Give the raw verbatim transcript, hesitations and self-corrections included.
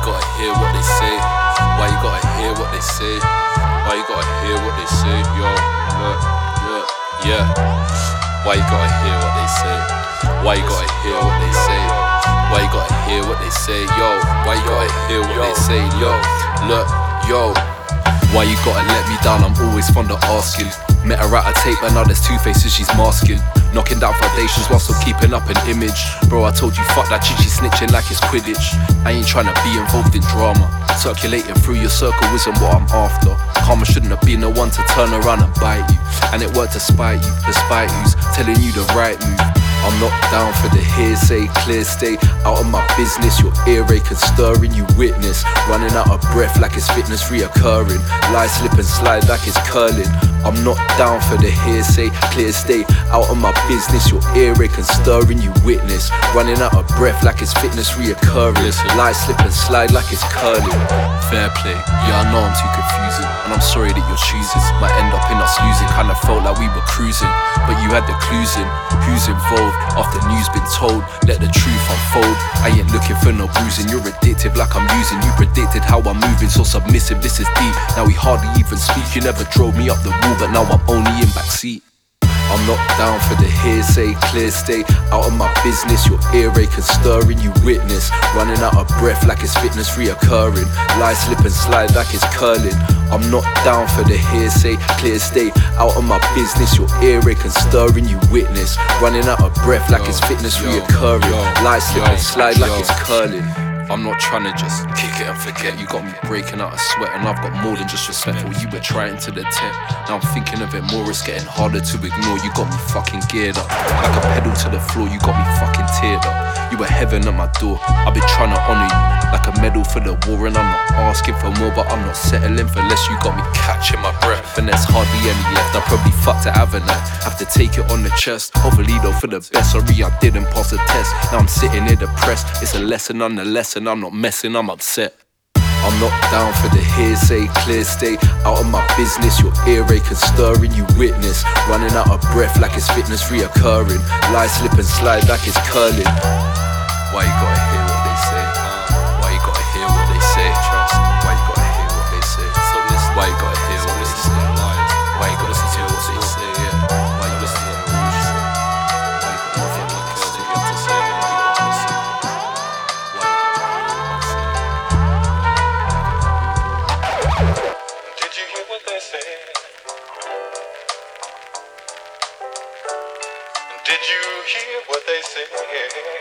gotta hear what they say? Why you gotta hear what they say? Why you gotta hear what they say? Yo, look, look, yeah. Why you gotta hear what they say? Why you gotta hear what they say? Why you gotta hear what they say? Yo, why you gotta hear what they say? Yo, look, yo. Why you gotta let me down? I'm always fond of asking. Met her at a tape and now there's two faces she's masking. Knocking down foundations while still keeping up an image. Bro, I told you fuck that chichi snitching like it's Quidditch. I ain't tryna be involved in drama. Circulating through your circle isn't what I'm after. Karma shouldn't have been the one to turn around and bite you. And it worked to spite you, despite who's telling you the right move. I'm not down for the hearsay, clear stay out of my business. Your earache and stirring, you witness. Running out of breath like it's fitness reoccurring. Lie, slip and slide like it's curling. I'm not down for the hearsay, clear stay out of my business. Your earache and stirring, you witness. Running out of breath like it's fitness reoccurring. Lie, slip and slide like it's curling. Fair play, yeah I know I'm too confusing. And I'm sorry that your choosing might end up in us losing. Kinda felt like we were cruising, but you had the clues in. Who's involved? After news been told, let the truth unfold. I ain't looking for no bruising. You're addictive like I'm using. You predicted how I'm moving, so submissive, this is deep. Now we hardly even speak. You never drove me up the wall, but now I'm only in backseat. I'm not down for the hearsay, clear stay out of my business. Your earache and stirring, you witness. Running out of breath like it's fitness reoccurring. Lie, slip and slide like it's curling. I'm not down for the hearsay, clear stay out of my business. Your earache and stirring, you witness. Running out of breath like it's fitness reoccurring. Lie, slip and slide like it's curling. I'm not trying to just kick it and forget. You got me breaking out a sweat, and I've got more than just respect for you were trying to the tip. Now I'm thinking of it more, it's getting harder to ignore. You got me fucking geared up, like a pedal to the floor. You got me fucking teared up. You were heaven at my door. I've been trying to honour you like a medal for the war, and I'm not asking for more, but I'm not settling for less. You got me catching my breath, and there's hardly any left. I probably fucked it, haven't I? Have to take it on the chest. Hopefully though for the best. Sorry I didn't pass the test. Now I'm sitting here depressed. It's a lesson nonetheless, and I'm not messing, I'm upset. I'm not down for the hearsay, clear stay out of my business. Your earache and stirring, you witness. Running out of breath like it's fitness reoccurring. Lie, slip and slide like it's curling. Why you gotta hear what they say? Why you gotta hear what they say? Trust. Why you gotta hear what they say? So listen. Why you gotta hear what they say? Why you gotta hear what they say? Yeah. Why you listen to what they say? Why you gotta hear what they say? You have to say it. Did you hear what they said? Did you hear what they said?